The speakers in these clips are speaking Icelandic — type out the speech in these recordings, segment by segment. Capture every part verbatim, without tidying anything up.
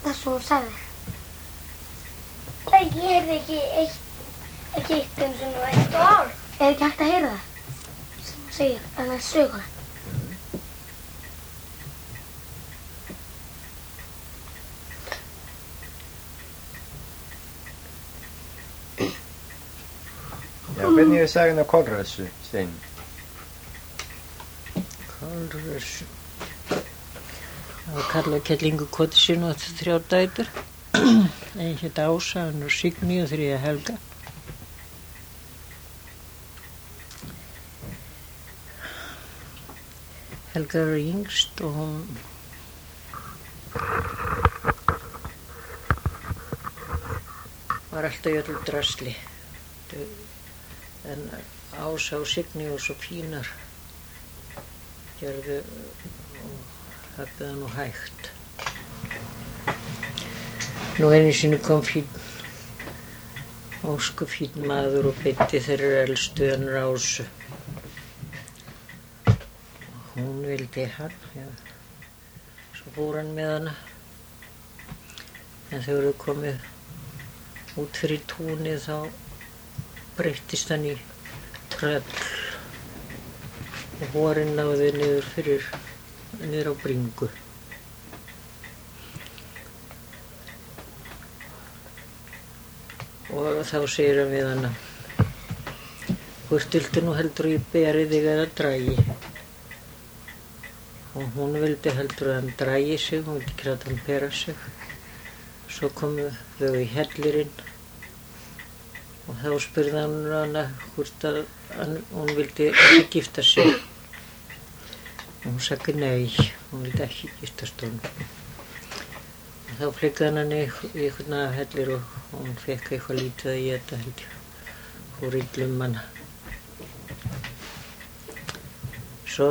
það sem þú sagðir? Nei, ég heyrði ekki eitt, ekki eitt eins og nú eitt og ár. Er ekki hægt að heyra það? Sem þú segir, en það er söguna. Já, hvernig er sagan af Kolrössu, Stein? Kolrössu. Það var kallað Kellingu koti sín og þetta þrjár dætur. Ein hét Ása, önnur Signý og þriðja Helga. Helga var yngst og hún var alltaf í öllu drasli. En Ása og Signý og svo fínar gerðu og höfðu það nú hægt. Nú einu sinni kom fín, ósku fín maður og beitti þeirra elstu önnur Ásu. Hún vildi hann, já. Svo fór hann með hana. En þegar þau komið út fyrir túnið þá breyttist hann í tröll og vorinn náði niður fyrir, niður á bringu. Og þá segir hann við hana, hvort viltu nú heldur ég beri þig eða dragi? Og hún vildi heldur að hann dragi sig, hún vildi ekki að hann bera sig. Svo komu þau í hellirinn og þá spurði hann hana hvort að hann, hún vildi ekki gifta sig. Og hún sagði nei, hún vildi ekki giftast honum. Og þá flikkaði hann hann í einhvern af hellir og hún fekk eitthvað lítið að éta held ég. Fór illa um hana. Svo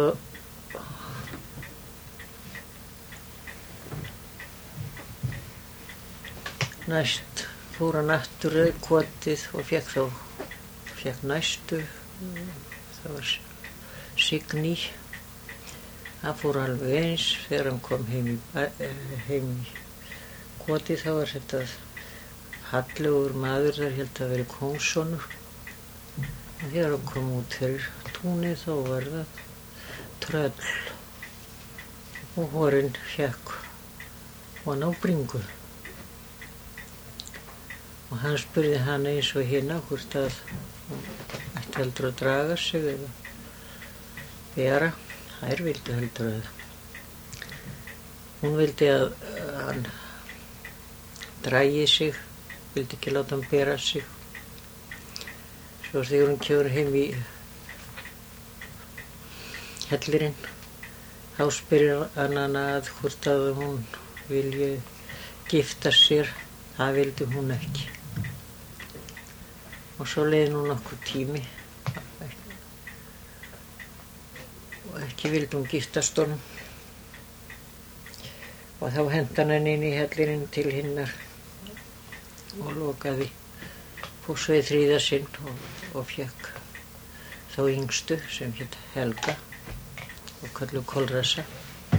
næst fór hann aftur í kotið og fekk þá fekk næstu, það var Signý. Það fór alveg eins þegar hann kom heim í, heim í kotið, þá var þetta fallegur maður, þar held að vera kóngssonur. Og þegar hann kom út fyrir túnið þá var það tröll og horinn fekk hann á bringu. Og hann spurði hana eins og hina hvort að hún ætti heldur að draga sig eða bera. Þær vildi heldur að hún vildi að hann dragi sig, vildi ekki láta hann bera sig. Svo þegar hún kemur heim í hellirinn, þá spyrir hann hana að hvort að hún vilji gifta sér. Það vildi hún ekki. Og svo leið nú nokkur tími og ekki vildi hún giftast honum. Og þá henti hann henni inn í hellirinn til hinnar og lokaði pússuði þriðja sinn og, og fekk þá yngstu sem hét Helga og kölluð Kolrössa.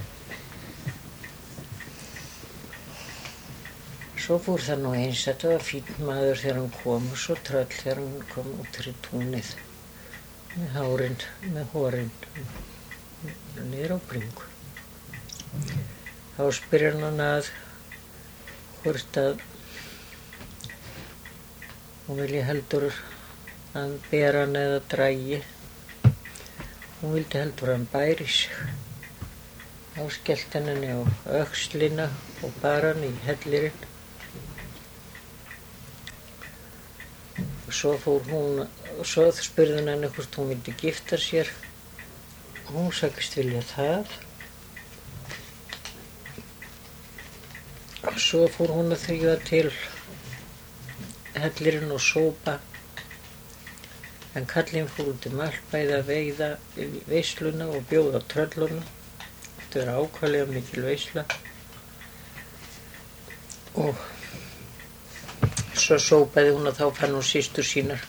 Svo fór það nú eins, þetta var fínn maður þegar hann kom og svo tröll þegar hann kom út fyrir túnið með hárinn, með hórinn niður á bringu. Þá spyrir hann að hvort að hún vilji heldur að bera hann eða dragi. Hún vildi heldur að hann bæri sig. Þá skellti hann henni á öxlina og bar hann í hellirinn. Og svo fór hún, og svo spurði hann henni hvort hún vildi gifta sér. Og hún sagðist vilja það. Og svo fór hún að þrífa til hellirinn og sópa. En kallinn fór út um allt bæði að veiða í veisluna og bjóða tröllunum. Þetta var ákvæðlega mikil veisla. Og svo sópaði hún og þá fann hún systur sínar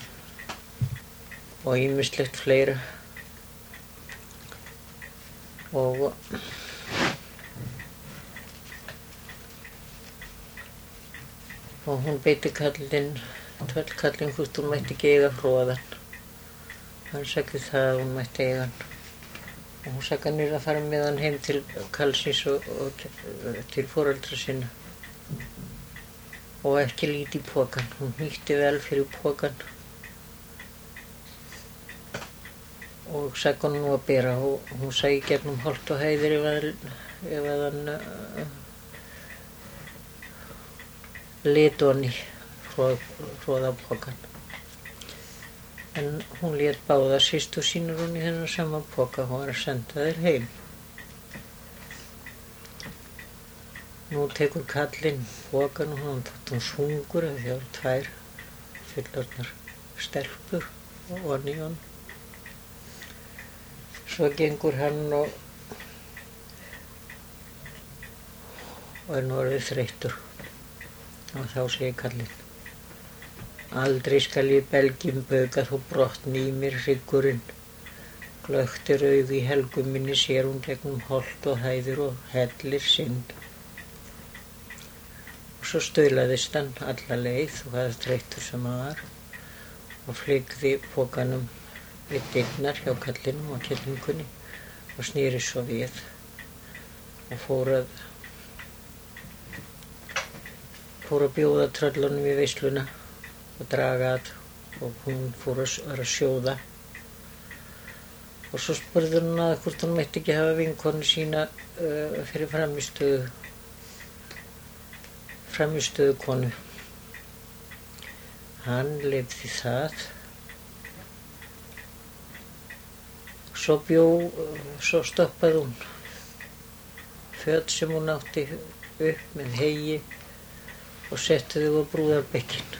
og ýmislegt fleira. Og og hún beiti kallinn, tröllkallinn hvort hún mætti ekki eiga fróðan. Hann sagði það að hún mætti eiga hann. Og hún sagði hann að fara með hann heim til kallsins og, og til foreldra sinna. Og ekki líti í pokan. Hún hnýtti vel fyrir pokan. Og sagði hann nú að bera og hún sagði gegnum holt og hæðir ef að, ef að hann uh, lit honni hróða pokan. En hún lét báða systur sínur hún í þennan sama poka, hún var að senda þér heim. Nú tekur kallinn pokan og hún þótt hún sungur eða því að tvær fullorðnar stelpur og onni í honum. Svo gengur hann og, og er nú orðið þreyttur og þá segir kallinn: Aldrei skal ég belgjum bauka þó brotni í mér hryggurinn. Glögt er augu í helgum minni sér hún gegnum holt og hæðir og hellir synd. Og svo staulaðist hann alla leið og hafði þreyttur sem hann var og fleygði pokanum við dyrnar hjá kallinum og kellingunni og snýri svo við og fór að, fór að bjóða tröllunum í veisluna og draga að og hún fór að, að sjóða. Og svo spurði hún að hvort hún mætti ekki hafa vinkonu sína uh, fyrir framistöðu, framistöðu konu. Hann leyfði það. Svo bjó, svo stoppaði hún föt sem hún átti upp með heyi og setti þau á brúðarbekkin.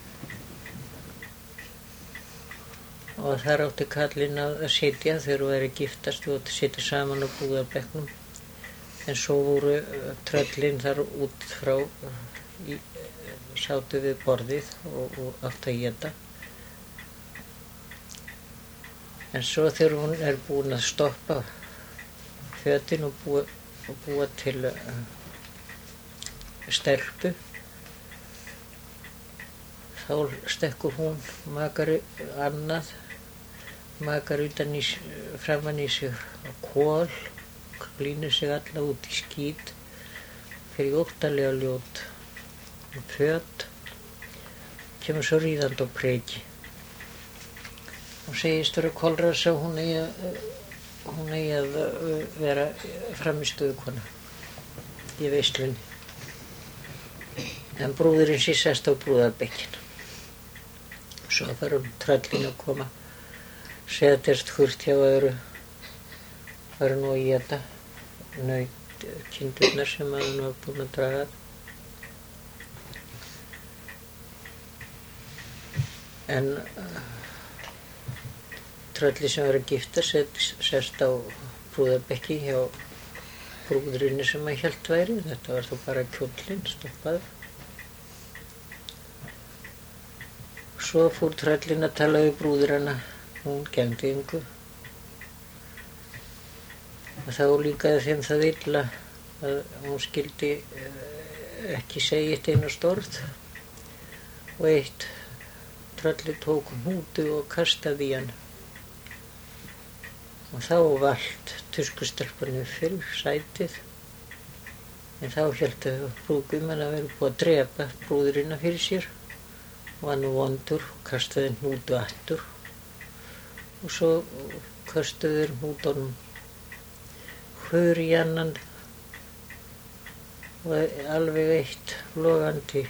Og þar átti kallinn að sitja þegar hún væri giftast og átti að sitja saman á brúðarbekknum. En svo voru tröllin þar út frá, í, sátu við borðið og, og átti að éta. En svo þegar hún er búin að stoppa fötin og búa, og búa til uh, stelpu, þá stekkur hún makar annað, makar utan í, framan í sig kol, klínir sig alla út í skít, fyrir óttalega ljót föt, kemur svo ríðandi á preki. Hún segist vera kolrasa og hún eigi að, hún eigi að vera framistöðukona í veislunni. En brúðurinn sé sest á brúðarbekkin. Svo var hún tröllin að koma, setjast hurt hjá öðru, var nú að éta naut kindurnar sem hann var búin að draga. En trölli sem var að gifta sest á brúðarbekki hjá brúðurinni sem að hélt væri. Þetta var þó bara kjóllinn stoppaður. Svo fór tröllin að tala við brúðurana, hún gegndi engu. Og þá líkaði þeim það illa að hún skildi ekki segja eitt einast orð og eitt trölli tók hnútu og kastaði í hann. Og þá valt tuskustelpan upp fyrir sætið, en þá héldu brúðguminn að vera búið að drepa brúðurina fyrir sér og hann var vondur og kastaði hnútu aftur og svo kastaði þeir hnútunum hör í annan og alveg eitt logandi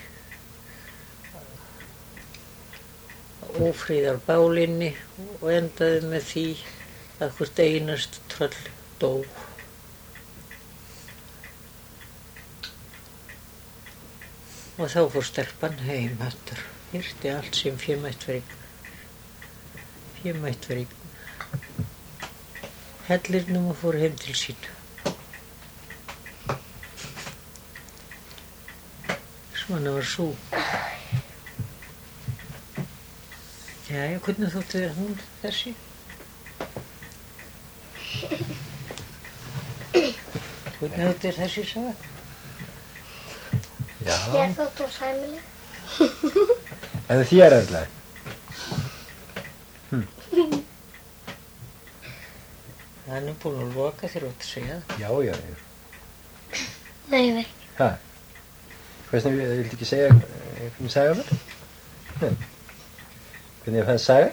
ófríðar bálinni og endaði með því að hvort einast tröll dó. Og þá fór stelpan heim aftur, hirti allt sem fémætt var í, fémætt var í hellirnum og fór heim til sín. Svona var sú. Jæja, hvernig þótti þér hún þessi? Hvernig þótti þér þessi saga? Já, Ég þótt hún sæmileg. En það þér erlega? Hann er búinn að loka þér út að segja það. Já, já, já. Nei, ég veit ekki. Hæ? Hvernig viltu ekki segja hvernig saga mér? Nei. Hvernig er það saga?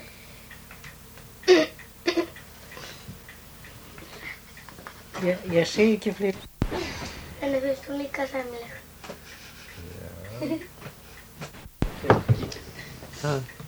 Ég, ég segi ekki fleiri. Henni finnst hún líka sæmileg. Það.